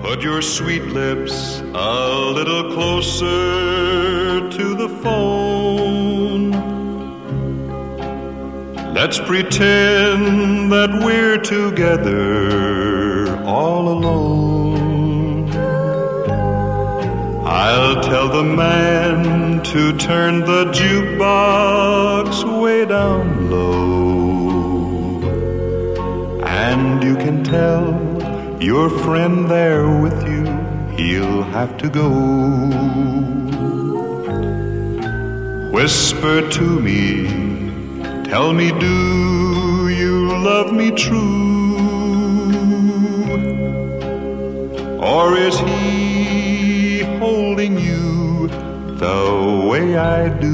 Put your sweet lips a little closer to the phone. Let's pretend that we're together all alone. I'll tell the man to turn the jukebox way down low. And you can tell your friend there with you, he'll have to go. Whisper to me, tell me, do you love me true? Or is he holding you the way I do?